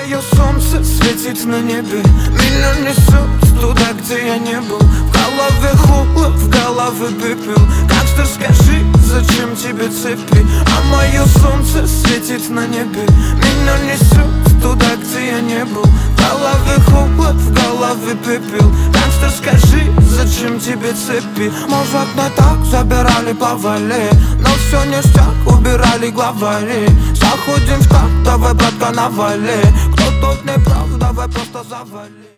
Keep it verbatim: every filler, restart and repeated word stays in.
мое солнце светит на небе. Меня несет туда, где я не был. В голове холод, в голове пепел. Гангстер, скажи, зачем тебе цепи? А мое солнце светит на небе. Меня несет туда, где я не был. В голове холод, в голове пепел. Гангстер, скажи, зачем тебе цепи? Может, не так забирали по вале, но все ништяк, убирали главари. Заходим в так, давай, братка, навали. Кто тут не прав, давай просто завали.